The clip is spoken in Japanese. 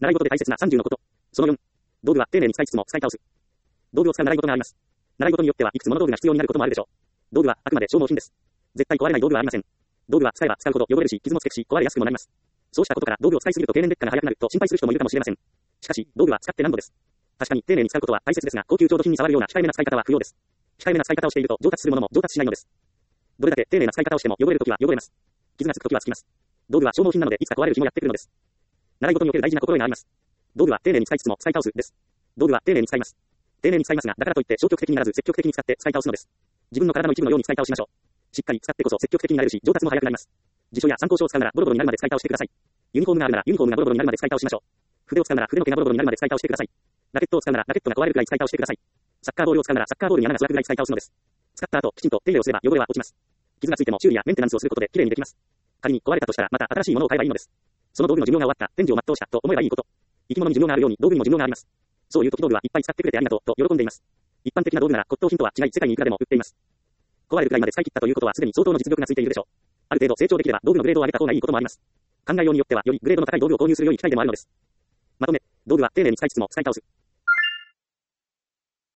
習い事で大切な30のこと。その4。道具は丁寧に使いつつも使い倒す。道具を使う習い事があります。習い事によってはいくつもの道具が必要になることもあるでしょう。道具はあくまで消耗品です。絶対壊れない道具はありません。道具は使えば使うほど汚れるし、傷もつくし、壊れやすくもなります。そうしたことから道具を使いすぎると経年劣化が早くなると心配する人もいるかもしれません。しかし、道具は使ってなんぼです。確かに丁寧に使うことは大切ですが、高級調度品に触るような控えめな使い方は不要です。控えめな使い方をしていると上達するものも上達しないのです。どれだけ丁寧な使い方をしても汚れるときは汚れます。傷がつくときはつきます。道具は消耗品なのでいつか壊れる日もやってくるのです。習い事における大事な心得があります。道具は丁寧に使いつつも使い倒すです。道具は丁寧に使います。丁寧に使いますが、だからといって消極的にならず積極的に使って使い倒すのです。自分の体の一部のように使い倒しましょう。しっかり使ってこそ積極的になれるし、上達も早くなります。辞書や参考書を使うならボロボロになるまで使い倒してください。ユニフォームがあるならユニフォームがボロボロになるまで使い倒しましょう。筆を使うなら筆の毛がボロボロになるまで使い倒してください。ラケットを使うならラケットが壊れるくらい使い倒してください。サッカーボールを使うならサッカーボールに穴が開くくらい使い倒すのです。使った後、きちんと手入れをすれば汚れは落ちます。傷がついても修理やメンテナンスをすることできれいにできます。仮に壊れたとしたらまた新しいものを買えばいいのです。その道具の寿命が終わった、天寿を全うしたと思えばいいこと。生き物に寿命があるように道具にも寿命があります。そういう時道具はいっぱい使ってくれてありがとうと喜んでいます。一般的な道具なら骨董品とは違い世界にいくらでも売っています。壊れるくらいまで使い切ったということはすでに相当の実力がついているでしょう。ある程度成長できれば道具のグレードを上げた方がいいこともあります。考えようによってはよりグレードの高い道具を購入するように機会でもあるのです。まとめ、道具は丁寧に使いつつも使い倒す。